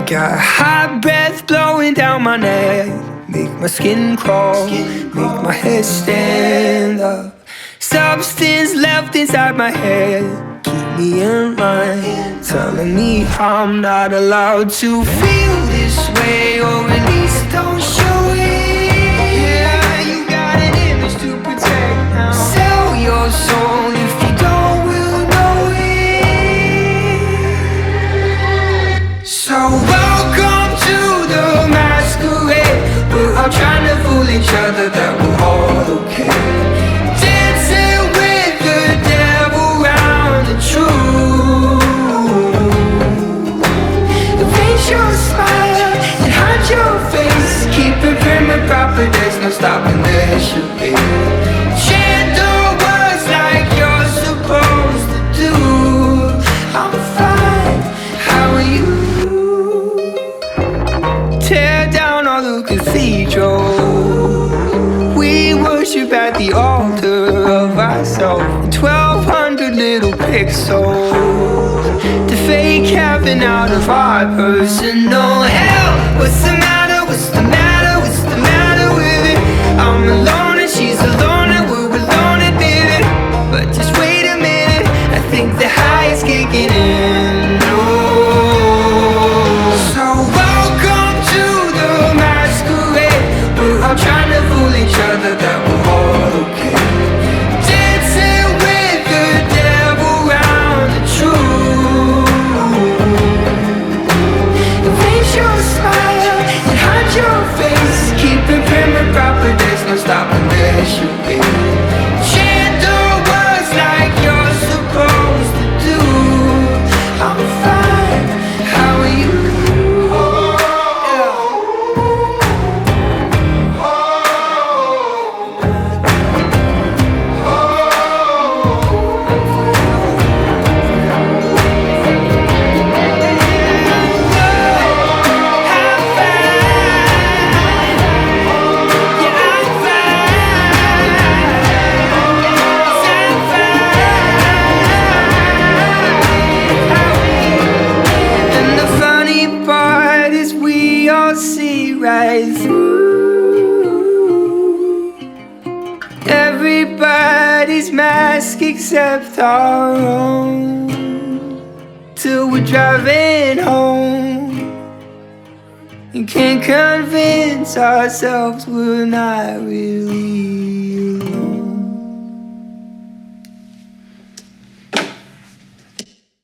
got hot breath blowing down my neck, make my skin crawl, make my head stand up. Substance left inside my head, keep me in line, telling me I'm not allowed to feel this way, or at least don't show it. Yeah, you got an image to protect now. Sell your soul if you don't, we'll know it. So welcome to the masquerade. We're all trying to fool each other that we're all okay. Dancing with the devil round the truth. Erase your smile and hide your face. Keep it prim and proper, there's no stopping, there should be. Chant the words like you're supposed to do. I'm fine, how are you? Tear down all the cathedrals. We worship at the altar of ourselves. 1,200 little pixels to fake heaven out of our personal hell. What's the matter? What's the matter? What's the matter with it? I'm alone and she's alone and we're alone admit it. But just wait a minute, I think the high is kicking in. Oh. So welcome to the masquerade. We're all trying to fool each other that we're all okay. Dancing with the devil round the truth. Erase your smile and hide your face. Keep it prim and proper, there's no stopping, there should be. Chant the words like you're supposed to do. I'm fine, how are you? And the funny part is we all see right through everybody's mask except our own. Till we're driving home and can't convince ourselves we're not really